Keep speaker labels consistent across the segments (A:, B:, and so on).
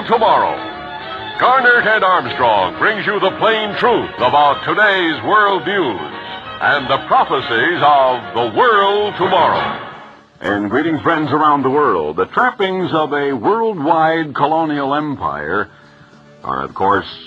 A: world tomorrow. Garner Ted Armstrong brings you the plain truth about today's world news and the prophecies of the world tomorrow.
B: And greeting friends around the world. The trappings of a worldwide colonial empire are, of course,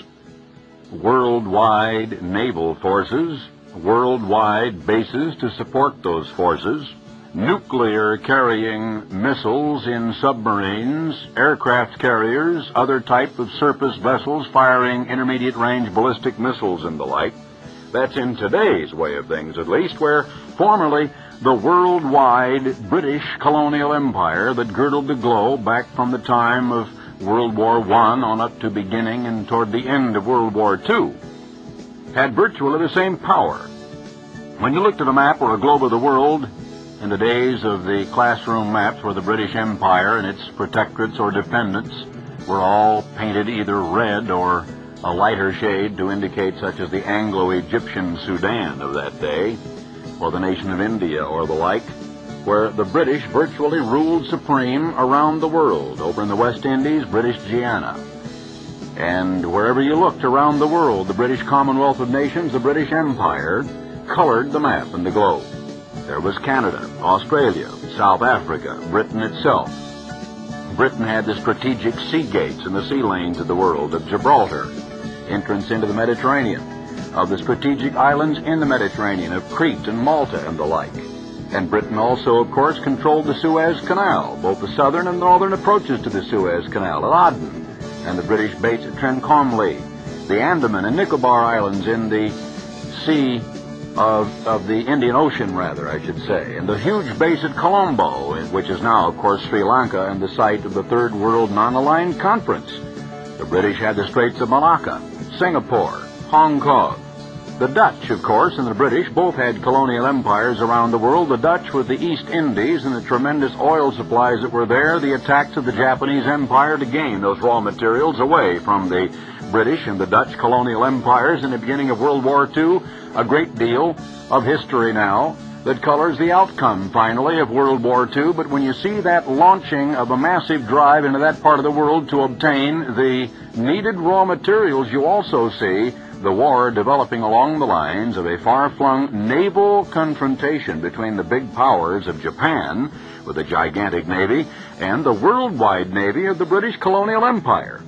B: worldwide naval forces, worldwide bases to support those forces, nuclear-carrying missiles in submarines, aircraft carriers, other type of surface vessels firing intermediate-range ballistic missiles and the like. That's in today's way of things, at least, where formerly the worldwide British colonial empire that girdled the globe back from the time of World War I on up to beginning and toward the end of World War II had virtually the same power. When you looked at a map or a globe of the world in the days of the classroom maps where the British Empire and its protectorates or dependents were all painted either red or a lighter shade to indicate, such as the Anglo-Egyptian Sudan of that day, or the nation of India or the like, where the British virtually ruled supreme around the world. Over in the West Indies, British Guiana. And wherever you looked around the world, the British Commonwealth of Nations, the British Empire, colored the map and the globe. There was Canada, Australia, South Africa, Britain itself. Britain had the strategic sea gates and the sea lanes of the world, of Gibraltar, entrance into the Mediterranean, of the strategic islands in the Mediterranean, of Crete and Malta and the like. And Britain also, of course, controlled the Suez Canal, both the southern and northern approaches to the Suez Canal at Aden, and the British base at Trincomalee, the Andaman and Nicobar Islands in the sea of the Indian Ocean, rather, I should say, and the huge base at Colombo, which is now, of course, Sri Lanka and the site of the Third World Non-Aligned Conference. The British had the Straits of Malacca, Singapore, Hong Kong. The Dutch, of course, and the British both had colonial empires around the world. The Dutch with the East Indies and the tremendous oil supplies that were there, the attacks of the Japanese Empire to gain those raw materials away from the British and the Dutch colonial empires in the beginning of World War II. A great deal of history now that colors the outcome, finally, of World War II. But when you see that launching of a massive drive into that part of the world to obtain the needed raw materials, you also see the war developing along the lines of a far-flung naval confrontation between the big powers of Japan, with a gigantic navy, and the worldwide navy of the British colonial empire.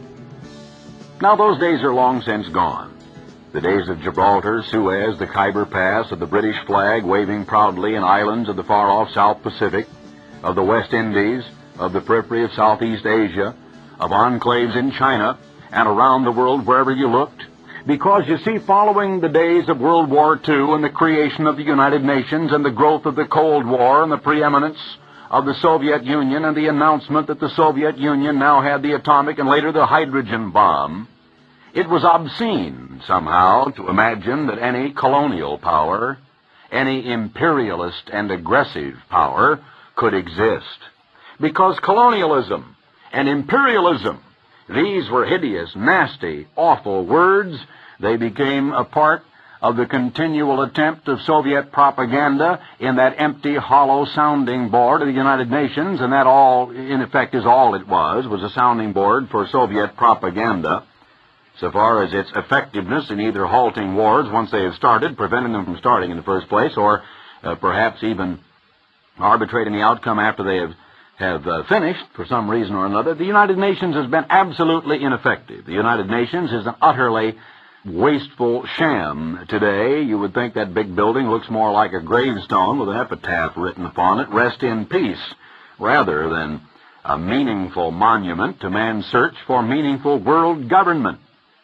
B: Now, those days are long since gone. The days of Gibraltar, Suez, the Khyber Pass, of the British flag waving proudly in islands of the far-off South Pacific, of the West Indies, of the periphery of Southeast Asia, of enclaves in China, and around the world wherever you looked. Because, you see, following the days of World War II and the creation of the United Nations and the growth of the Cold War and the preeminence of the Soviet Union and the announcement that the Soviet Union now had the atomic and later the hydrogen bomb, it was obscene somehow to imagine that any colonial power, any imperialist and aggressive power could exist. Because colonialism and imperialism, these were hideous, nasty, awful words. They became a part of the continual attempt of Soviet propaganda in that empty, hollow sounding board of the United Nations, and that all, in effect, is all it was a sounding board for Soviet propaganda, so far as its effectiveness in either halting wars once they have started, preventing them from starting in the first place, or perhaps even arbitrating the outcome after they have finished for some reason or another. The United Nations has been absolutely ineffective. The United Nations is an utterly wasteful sham today. You would think that big building looks more like a gravestone with an epitaph written upon it, "Rest in peace," rather than a meaningful monument to man's search for meaningful world government.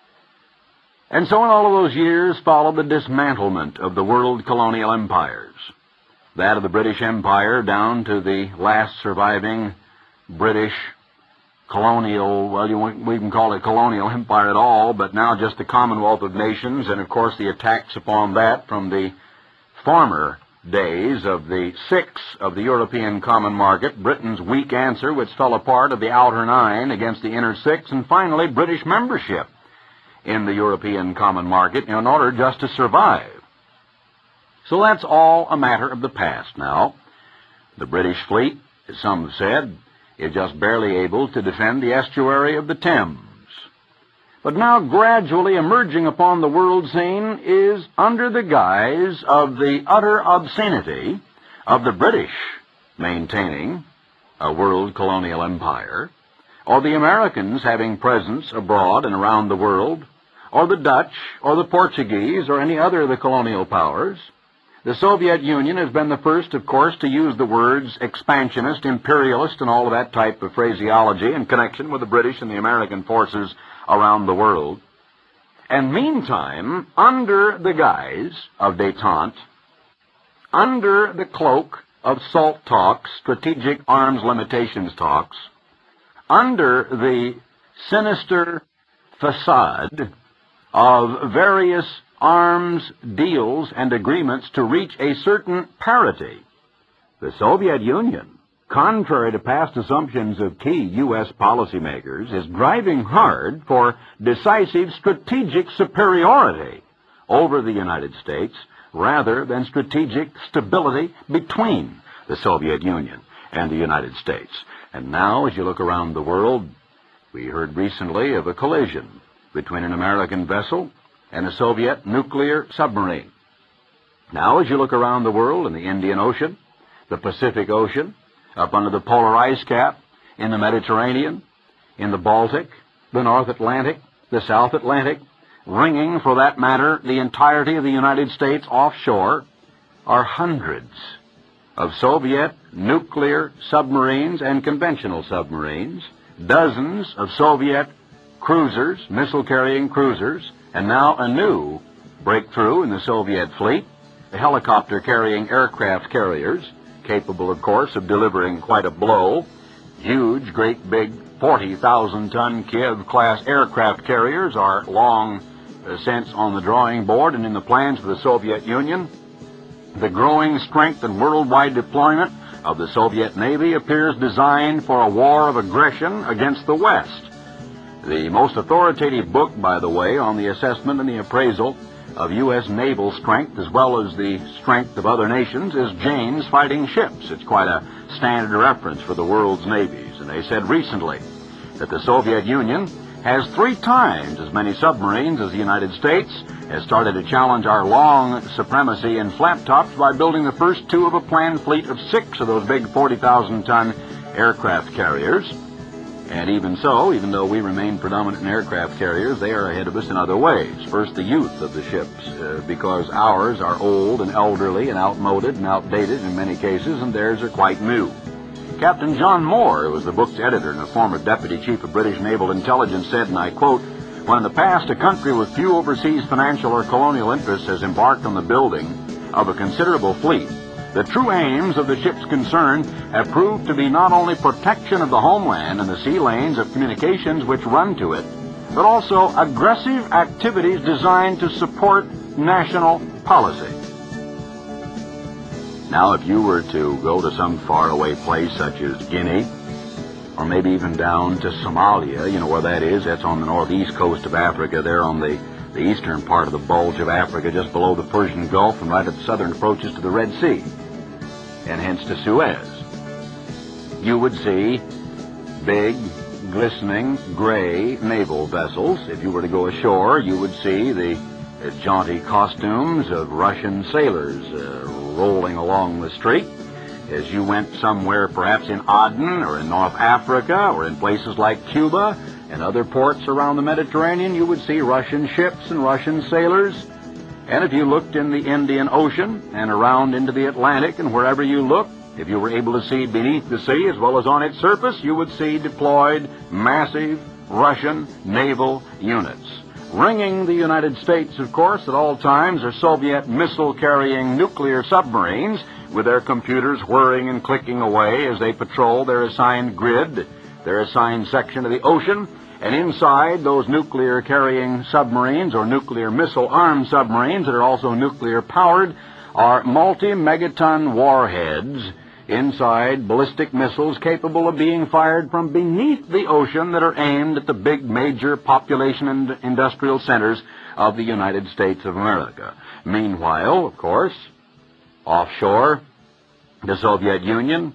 B: And so in all of those years followed the dismantlement of the world colonial empires. That of the British Empire down to the last surviving British colonial, well, we can call it colonial empire at all, but now just the Commonwealth of Nations, and of course the attacks upon that from the former days of the six of the European common market, Britain's weak answer, which fell apart, of the outer nine against the inner six, and finally British membership in the European common market in order just to survive. So that's all a matter of the past now. The British fleet, as some have said, is just barely able to defend the estuary of the Thames. But now gradually emerging upon the world scene is, under the guise of the utter obscenity of the British maintaining a world colonial empire, or the Americans having presence abroad and around the world, or the Dutch, or the Portuguese, or any other of the colonial powers. The Soviet Union has been the first, of course, to use the words expansionist, imperialist, and all of that type of phraseology in connection with the British and the American forces around the world. And meantime, under the guise of détente, under the cloak of SALT talks, strategic arms limitations talks, under the sinister facade of various arms deals and agreements to reach a certain parity, the Soviet Union, contrary to past assumptions of key U.S. policymakers, is driving hard for decisive strategic superiority over the United States rather than strategic stability between the Soviet Union and the United States. And now, as you look around the world, we heard recently of a collision between an American vessel and a Soviet nuclear submarine. Now, as you look around the world in the Indian Ocean, the Pacific Ocean, up under the polar ice cap, in the Mediterranean, in the Baltic, the North Atlantic, the South Atlantic, ringing, for that matter, the entirety of the United States offshore, are hundreds of Soviet nuclear submarines and conventional submarines, dozens of Soviet cruisers, missile-carrying cruisers, and now a new breakthrough in the Soviet fleet, the helicopter-carrying aircraft carriers, capable, of course, of delivering quite a blow. Huge, great big 40,000-ton Kiev-class aircraft carriers are long since on the drawing board and in the plans for the Soviet Union. The growing strength and worldwide deployment of the Soviet Navy appears designed for a war of aggression against the West. The most authoritative book, by the way, on the assessment and the appraisal of U.S. naval strength as well as the strength of other nations is Jane's Fighting Ships. It's quite a standard reference for the world's navies. And they said recently that the Soviet Union has 3 times as many submarines as the United States, has started to challenge our long supremacy in flat tops by building the first 2 of a planned fleet of 6 of those big 40,000-ton aircraft carriers. And even so, even though we remain predominant in aircraft carriers, they are ahead of us in other ways. First, the youth of the ships, because ours are old and elderly and outmoded and outdated in many cases, and theirs are quite new. Captain John Moore, who was the book's editor and a former deputy chief of British Naval Intelligence, said, and I quote, "When in the past a country with few overseas financial or colonial interests has embarked on the building of a considerable fleet, the true aims of the ships concerned have proved to be not only protection of the homeland and the sea lanes of communications which run to it, but also aggressive activities designed to support national policy." Now, if you were to go to some faraway place such as Guinea, or maybe even down to Somalia, you know where that is, that's on the northeast coast of Africa, there on the eastern part of the bulge of Africa, just below the Persian Gulf and right at the southern approaches to the Red Sea, and hence to Suez, you would see big, glistening, gray naval vessels. If you were to go ashore, you would see the jaunty costumes of Russian sailors rolling along the street. As you went somewhere, perhaps in Aden or in North Africa or in places like Cuba and other ports around the Mediterranean, you would see Russian ships and Russian sailors. And if you looked in the Indian Ocean and around into the Atlantic and wherever you looked, if you were able to see beneath the sea as well as on its surface, you would see deployed massive Russian naval units. Ringing the United States, of course, at all times are Soviet missile-carrying nuclear submarines with their computers whirring and clicking away as they patrol their assigned grid, their assigned section of the ocean. And inside those nuclear-carrying submarines or nuclear missile-armed submarines that are also nuclear-powered are multi-megaton warheads inside ballistic missiles capable of being fired from beneath the ocean that are aimed at the big major population and industrial centers of the United States of America. Meanwhile, of course, offshore, the Soviet Union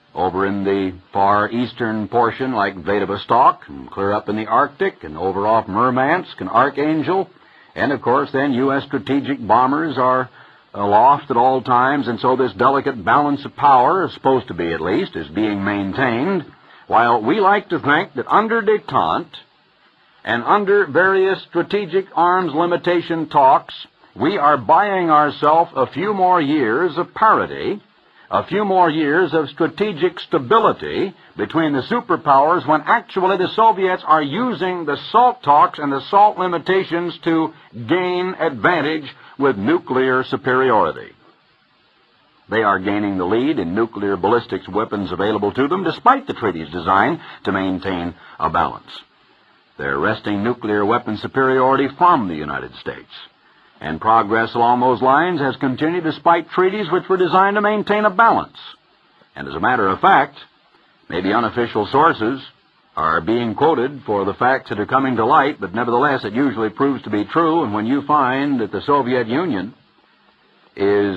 B: over in the far eastern portion like Vladivostok, and clear up in the Arctic, and over off Murmansk and Archangel. And, of course, then U.S. strategic bombers are aloft at all times, and so this delicate balance of power, supposed to be at least, is being maintained, while we like to think that under détente and under various strategic arms limitation talks, we are buying ourselves a few more years of parity, a few more years of strategic stability between the superpowers, when actually the Soviets are using the SALT talks and the SALT limitations to gain advantage with nuclear superiority. They are gaining the lead in nuclear ballistics weapons available to them, despite the treaty's design to maintain a balance. They're wresting nuclear weapon superiority from the United States. And progress along those lines has continued despite treaties which were designed to maintain a balance. And as a matter of fact, maybe unofficial sources are being quoted for the facts that are coming to light, but nevertheless it usually proves to be true. And when you find that the Soviet Union is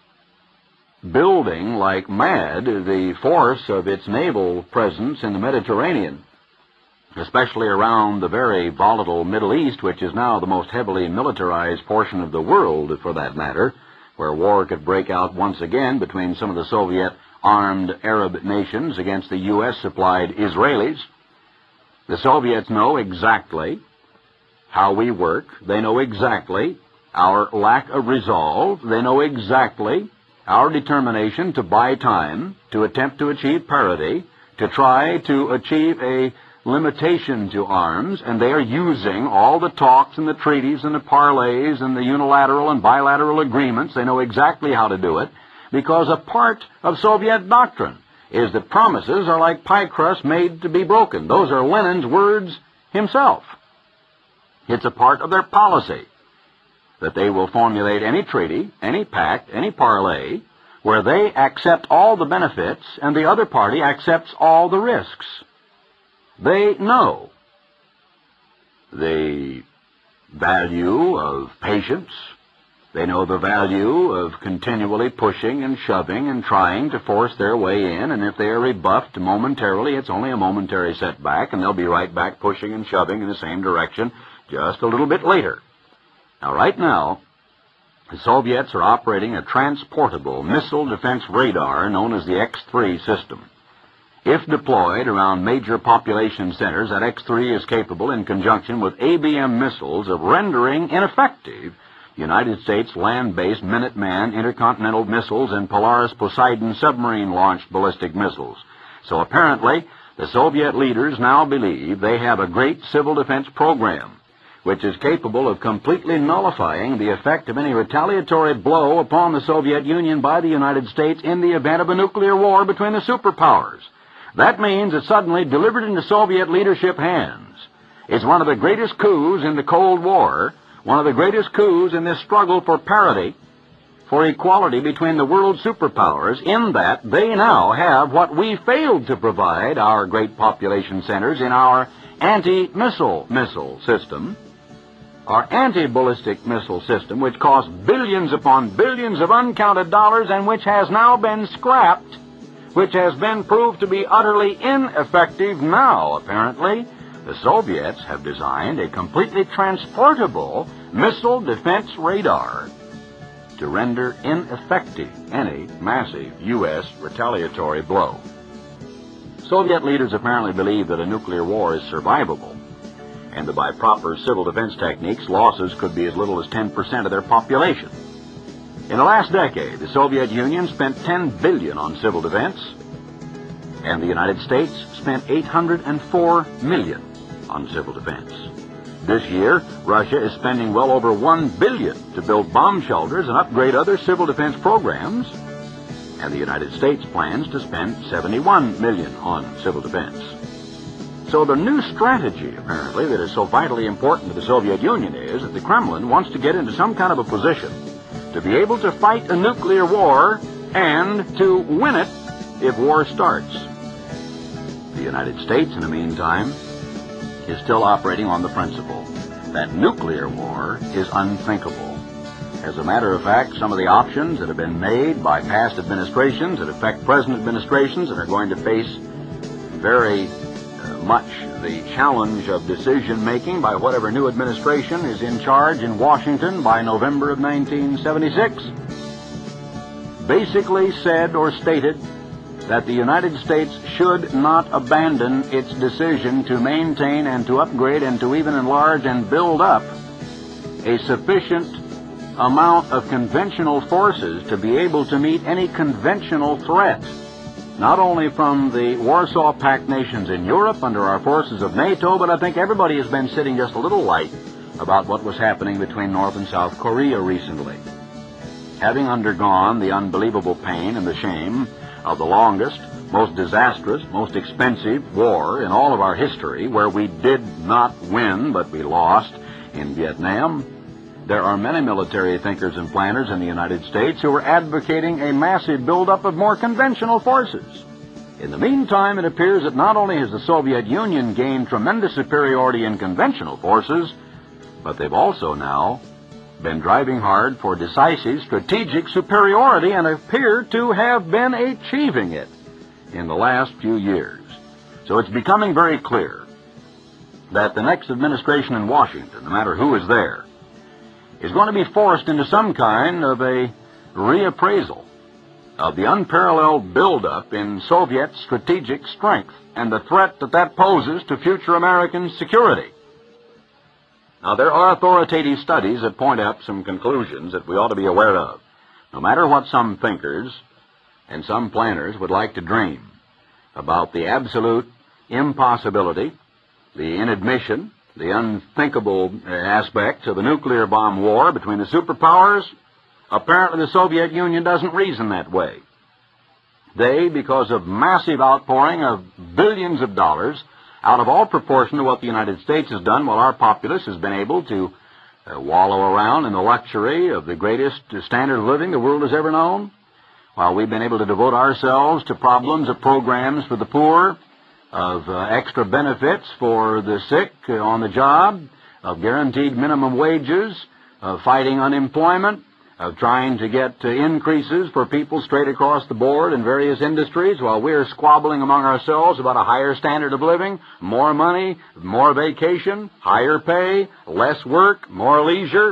B: building like mad the force of its naval presence in the Mediterranean, especially around the very volatile Middle East, which is now the most heavily militarized portion of the world, for that matter, where war could break out once again between some of the Soviet-armed Arab nations against the U.S.-supplied Israelis. The Soviets know exactly how we work. They know exactly our lack of resolve. They know exactly our determination to buy time, to attempt to achieve parity, to try to achieve a limitation to arms, and they are using all the talks and the treaties and the parlays and the unilateral and bilateral agreements. They know exactly how to do it, because a part of Soviet doctrine is that promises are like pie crust made to be broken. Those are Lenin's words himself. It's a part of their policy that they will formulate any treaty, any pact, any parlay, where they accept all the benefits and the other party accepts all the risks. They know the value of patience. They know the value of continually pushing and shoving and trying to force their way in, and if they are rebuffed momentarily, it's only a momentary setback, and they'll be right back pushing and shoving in the same direction just a little bit later. Now, right now, the Soviets are operating a transportable missile defense radar known as the X-3 system. If deployed around major population centers, that X-3 is capable, in conjunction with ABM missiles, of rendering ineffective United States land-based Minuteman intercontinental missiles and Polaris Poseidon submarine-launched ballistic missiles. So apparently, the Soviet leaders now believe they have a great civil defense program, which is capable of completely nullifying the effect of any retaliatory blow upon the Soviet Union by the United States in the event of a nuclear war between the superpowers. That means that suddenly, delivered into Soviet leadership hands, is one of the greatest coups in the Cold War, one of the greatest coups in this struggle for parity, for equality between the world superpowers, in that they now have what we failed to provide our great population centers in our anti-missile system, our anti-ballistic missile system, which cost billions upon billions of uncounted dollars and which has now been scrapped, which has been proved to be utterly ineffective now, apparently. The Soviets have designed a completely transportable missile defense radar to render ineffective any massive U.S. retaliatory blow. Soviet leaders apparently believe that a nuclear war is survivable, and that by proper civil defense techniques, losses could be as little as 10% of their population. In the last decade, the Soviet Union spent $10 billion on civil defense, and the United States spent $804 million on civil defense. This year, Russia is spending well over $1 billion to build bomb shelters and upgrade other civil defense programs, and the United States plans to spend $71 million on civil defense. So the new strategy, apparently, that is so vitally important to the Soviet Union is that the Kremlin wants to get into some kind of a position to be able to fight a nuclear war and to win it if war starts. The United States, in the meantime, is still operating on the principle that nuclear war is unthinkable. As a matter of fact, some of the options that have been made by past administrations that affect present administrations and are going to face very much the challenge of decision-making by whatever new administration is in charge in Washington by November of 1976, basically said or stated that the United States should not abandon its decision to maintain and to upgrade and to even enlarge and build up a sufficient amount of conventional forces to be able to meet any conventional threat, not only from the Warsaw Pact nations in Europe under our forces of NATO, but I think everybody has been sitting just a little light about what was happening between North and South Korea recently. Having undergone the unbelievable pain and the shame of the longest, most disastrous, most expensive war in all of our history, where we did not win, but we lost in Vietnam, there are many military thinkers and planners in the United States who are advocating a massive buildup of more conventional forces. In the meantime, it appears that not only has the Soviet Union gained tremendous superiority in conventional forces, but they've also now been driving hard for decisive strategic superiority and appear to have been achieving it in the last few years. So it's becoming very clear that the next administration in Washington, no matter who is there, is going to be forced into some kind of a reappraisal of the unparalleled buildup in Soviet strategic strength and the threat that that poses to future American security. Now, there are authoritative studies that point out some conclusions that we ought to be aware of, no matter what some thinkers and some planners would like to dream about the absolute impossibility, the inadmission, the unthinkable aspects of a nuclear bomb war between the superpowers. Apparently the Soviet Union doesn't reason that way. They, because of massive outpouring of billions of dollars, out of all proportion to what the United States has done, while our populace has been able to wallow around in the luxury of the greatest standard of living the world has ever known, while we've been able to devote ourselves to problems of programs for the poor, of extra benefits for the sick on the job, of guaranteed minimum wages, of fighting unemployment, of trying to get increases for people straight across the board in various industries, while we're squabbling among ourselves about a higher standard of living, more money, more vacation, higher pay, less work, more leisure.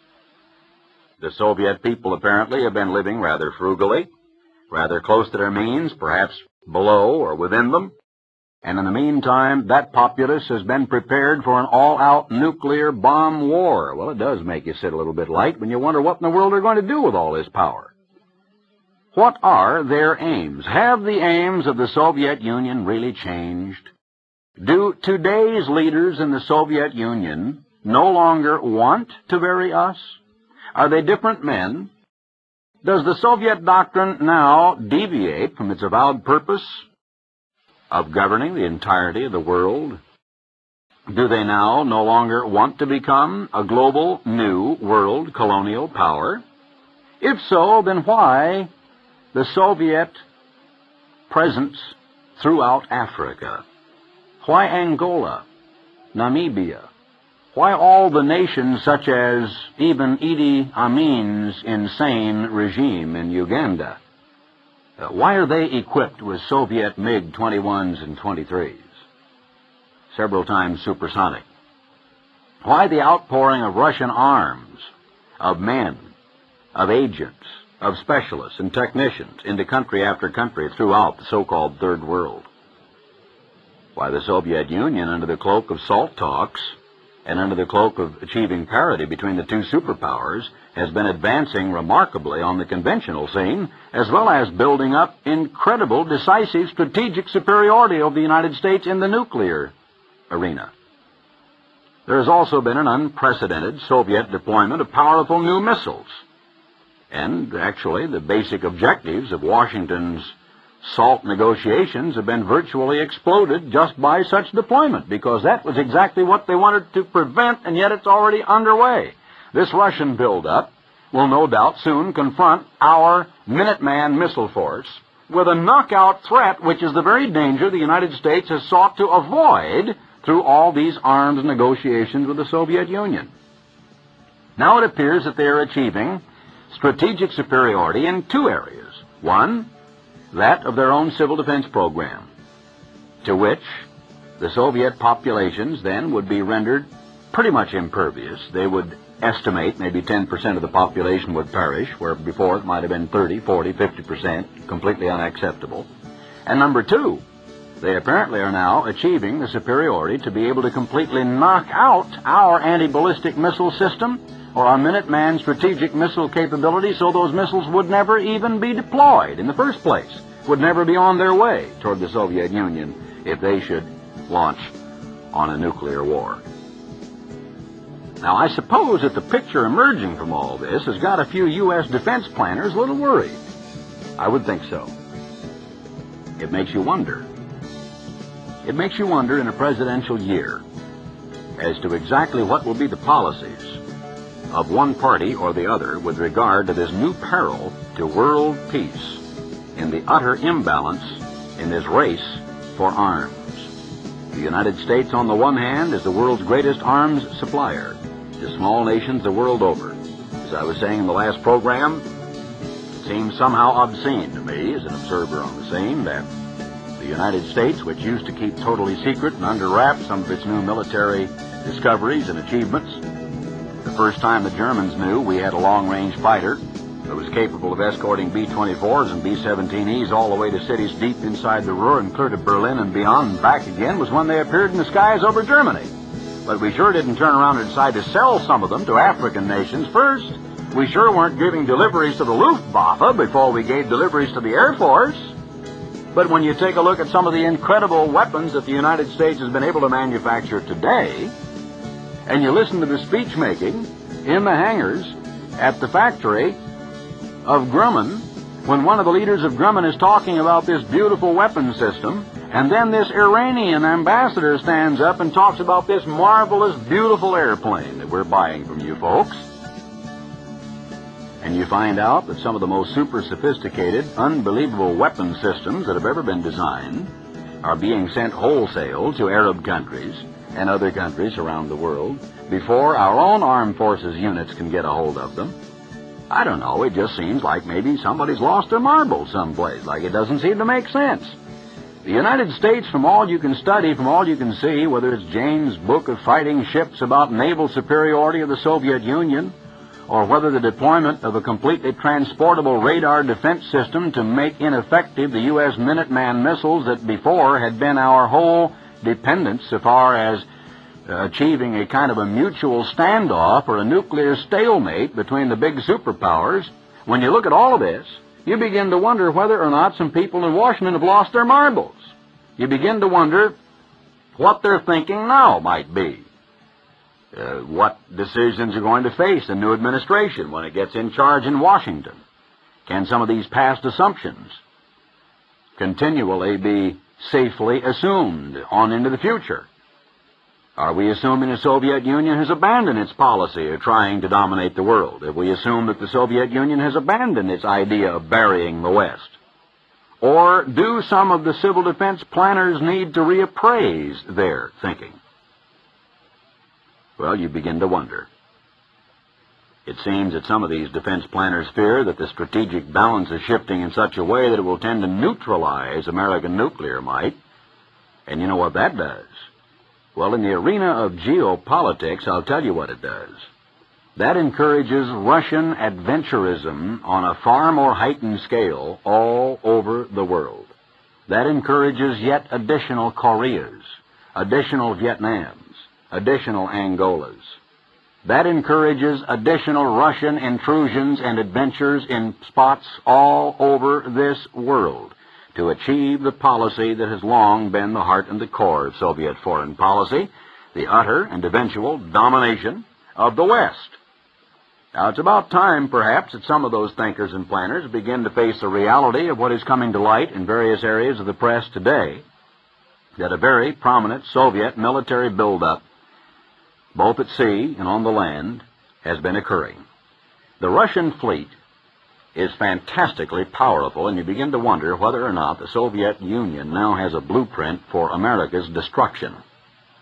B: The Soviet people apparently have been living rather frugally, rather close to their means, perhaps below or within them. And in the meantime, that populace has been prepared for an all-out nuclear bomb war. Well, it does make you sit a little bit light when you wonder what in the world they're going to do with all this power. What are their aims? Have the aims of the Soviet Union really changed? Do today's leaders in the Soviet Union no longer want to vary us? Are they different men? Does the Soviet doctrine now deviate from its avowed purpose of governing the entirety of the world? Do they now no longer want to become a global new world colonial power? If so, then why the Soviet presence throughout Africa? Why Angola, Namibia? Why all the nations such as even Idi Amin's insane regime in Uganda? Why are they equipped with Soviet MiG-21s and 23s, several times supersonic? Why the outpouring of Russian arms, of men, of agents, of specialists and technicians into country after country throughout the so-called Third World? Why the Soviet Union, under the cloak of SALT talks and under the cloak of achieving parity between the two superpowers, has been advancing remarkably on the conventional scene, as well as building up incredible decisive strategic superiority over the United States in the nuclear arena. There has also been an unprecedented Soviet deployment of powerful new missiles. And actually, the basic objectives of Washington's SALT negotiations have been virtually exploded just by such deployment, because that was exactly what they wanted to prevent, and yet it's already underway. This Russian buildup will no doubt soon confront our Minuteman missile force with a knockout threat, which is the very danger the United States has sought to avoid through all these arms negotiations with the Soviet Union. Now it appears that they are achieving strategic superiority in two areas. One, that of their own civil defense program, to which the Soviet populations then would be rendered pretty much impervious. They would estimate maybe 10% of the population would perish, where before it might have been 30, 40, 50%, completely unacceptable. And number two, they apparently are now achieving the superiority to be able to completely knock out our anti-ballistic missile system or our Minuteman strategic missile capability, so those missiles would never even be deployed in the first place, would never be on their way toward the Soviet Union if they should launch on a nuclear war. Now, I suppose that the picture emerging from all this has got a few U.S. defense planners a little worried. I would think so. It makes you wonder. It makes you wonder in a presidential year as to exactly what will be the policies of one party or the other with regard to this new peril to world peace in the utter imbalance in this race for arms. The United States, on the one hand, is the world's greatest arms supplier to small nations the world over. As I was saying in the last program, it seems somehow obscene to me as an observer on the scene that the United States, which used to keep totally secret and under wraps some of its new military discoveries and achievements, the first time the Germans knew we had a long-range fighter that was capable of escorting B-24s and B-17Es all the way to cities deep inside the Ruhr and clear to Berlin and beyond and back again, was when they appeared in the skies over Germany. But we sure didn't turn around and decide to sell some of them to African nations first. We sure weren't giving deliveries to the Luftwaffe before we gave deliveries to the Air Force. But when you take a look at some of the incredible weapons that the United States has been able to manufacture today, and you listen to the speech making in the hangars at the factory of Grumman, when one of the leaders of Grumman is talking about this beautiful weapon system, and then this Iranian ambassador stands up and talks about this marvelous, beautiful airplane that we're buying from you folks, and you find out that some of the most super sophisticated, unbelievable weapon systems that have ever been designed are being sent wholesale to Arab countries and other countries around the world before our own armed forces units can get a hold of them. I don't know, it just seems like maybe somebody's lost their marbles someplace, like it doesn't seem to make sense. The United States, from all you can study, from all you can see, whether it's Jane's book of fighting ships about naval superiority of the Soviet Union, or whether the deployment of a completely transportable radar defense system to make ineffective the U.S. Minuteman missiles that before had been our whole dependence so far as achieving a kind of a mutual standoff or a nuclear stalemate between the big superpowers, when you look at all of this, you begin to wonder whether or not some people in Washington have lost their marbles. You begin to wonder what their thinking now might be. What decisions are going to face the new administration when it gets in charge in Washington? Can some of these past assumptions continually be safely assumed on into the future? Are we assuming the Soviet Union has abandoned its policy of trying to dominate the world? Have we assumed that the Soviet Union has abandoned its idea of burying the West? Or do some of the civil defense planners need to reappraise their thinking? Well, you begin to wonder. It seems that some of these defense planners fear that the strategic balance is shifting in such a way that it will tend to neutralize American nuclear might. And you know what that does? Well, in the arena of geopolitics, I'll tell you what it does. That encourages Russian adventurism on a far more heightened scale all over the world. That encourages yet additional Koreas, additional Vietnams, additional Angolas. That encourages additional Russian intrusions and adventures in spots all over this world to achieve the policy that has long been the heart and the core of Soviet foreign policy, the utter and eventual domination of the West. Now, it's about time, perhaps, that some of those thinkers and planners begin to face the reality of what is coming to light in various areas of the press today, that a very prominent Soviet military buildup, both at sea and on the land, has been occurring. The Russian fleet is fantastically powerful, and you begin to wonder whether or not the Soviet Union now has a blueprint for America's destruction.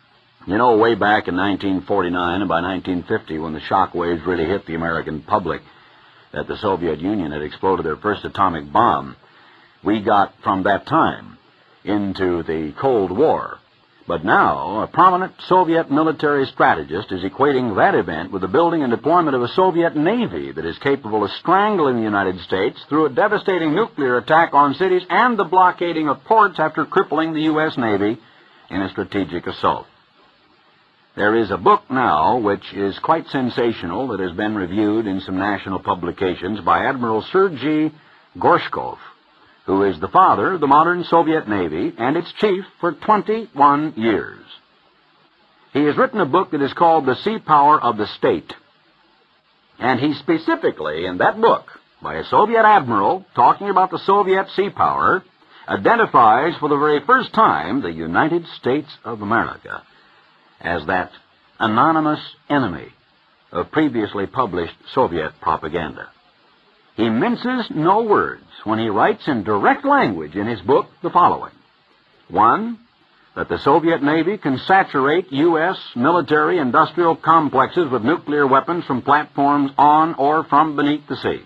B: You know, way back in 1949 and by 1950, when the shock waves really hit the American public that the Soviet Union had exploded their first atomic bomb, we got from that time into the Cold War. But now, a prominent Soviet military strategist is equating that event with the building and deployment of a Soviet Navy that is capable of strangling the United States through a devastating nuclear attack on cities and the blockading of ports after crippling the U.S. Navy in a strategic assault. There is a book now which is quite sensational that has been reviewed in some national publications by Admiral Sergei Gorshkov, who is the father of the modern Soviet Navy and its chief for 21 years. He has written a book that is called The Sea Power of the State. And he specifically, in that book, by a Soviet admiral talking about the Soviet sea power, identifies for the very first time the United States of America as that anonymous enemy of previously published Soviet propaganda. He minces no words when he writes in direct language in his book the following. 1, that the Soviet Navy can saturate U.S. military industrial complexes with nuclear weapons from platforms on or from beneath the sea.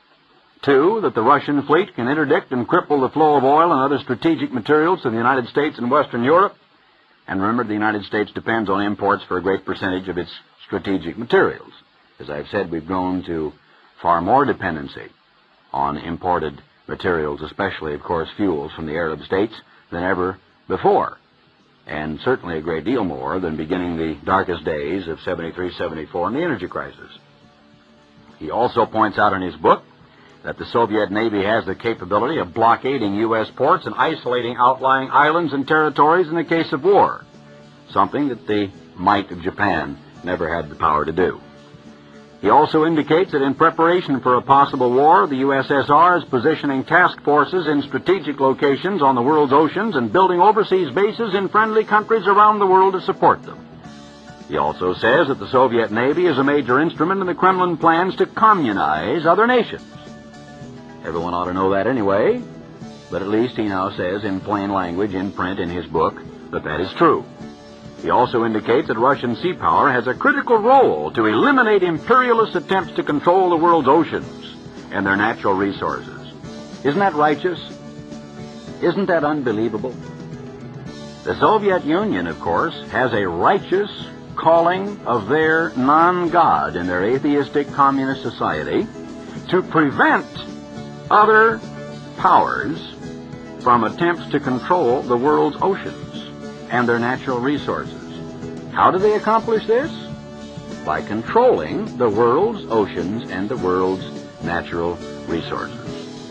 B: 2, that the Russian fleet can interdict and cripple the flow of oil and other strategic materials to the United States and Western Europe. And remember, the United States depends on imports for a great percentage of its strategic materials. As I've said, we've grown to far more dependency on imported materials, especially, of course, fuels from the Arab states, than ever before, and certainly a great deal more than beginning the darkest days of 73, 74 and the energy crisis. He also points out in his book that the Soviet Navy has the capability of blockading U.S. ports and isolating outlying islands and territories in the case of war, something that the might of Japan never had the power to do. He also indicates that in preparation for a possible war, the USSR is positioning task forces in strategic locations on the world's oceans and building overseas bases in friendly countries around the world to support them. He also says that the Soviet Navy is a major instrument in the Kremlin plans to communize other nations. Everyone ought to know that anyway, but at least he now says in plain language, in print, in his book, that that is true. He also indicates that Russian sea power has a critical role to eliminate imperialist attempts to control the world's oceans and their natural resources. Isn't that righteous? Isn't that unbelievable? The Soviet Union, of course, has a righteous calling of their non-God in their atheistic communist society to prevent other powers from attempts to control the world's oceans and their natural resources. How do they accomplish this? By controlling the world's oceans and the world's natural resources.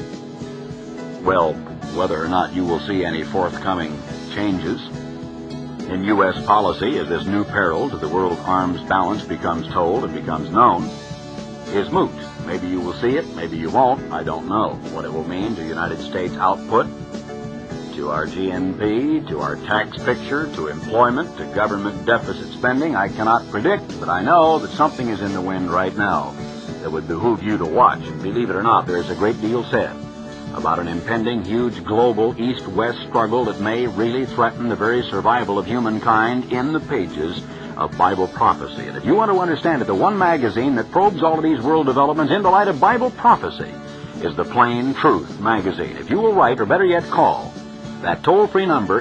B: Well, whether or not you will see any forthcoming changes in U.S. policy as this new peril to the world arms balance becomes told and becomes known is moot. Maybe you will see it, maybe you won't. I don't know what it will mean to United States output, to our GNP, to our tax picture, to employment, to government deficit spending. I cannot predict, but I know that something is in the wind right now that would behoove you to watch. And believe it or not, there's a great deal said about an impending huge global east-west struggle that may really threaten the very survival of humankind in the pages of Bible prophecy. And if you want to understand it, the one magazine that probes all of these world developments in the light of Bible prophecy is the Plain Truth magazine. If you will write, or better yet call, that toll-free number,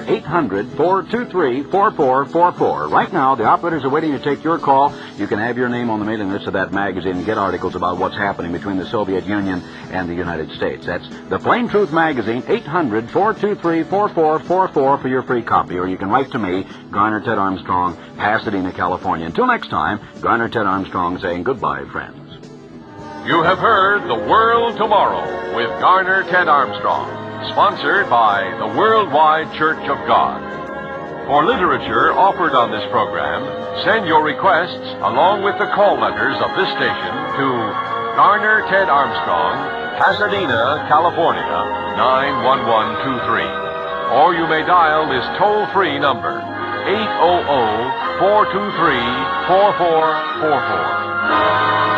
B: 800-423-4444. Right now, the operators are waiting to take your call. You can have your name on the mailing list of that magazine and get articles about what's happening between the Soviet Union and the United States. That's the Plain Truth magazine, 800-423-4444 for your free copy. Or you can write to me, Garner Ted Armstrong, Pasadena, California. Until next time, Garner Ted Armstrong saying goodbye, friends.
A: You have heard The World Tomorrow with Garner Ted Armstrong, sponsored by the Worldwide Church of God. For literature offered on this program, send your requests along with the call letters of this station to Garner Ted Armstrong, Pasadena, California, 91123. Or you may dial this toll-free number, 800-423-4444.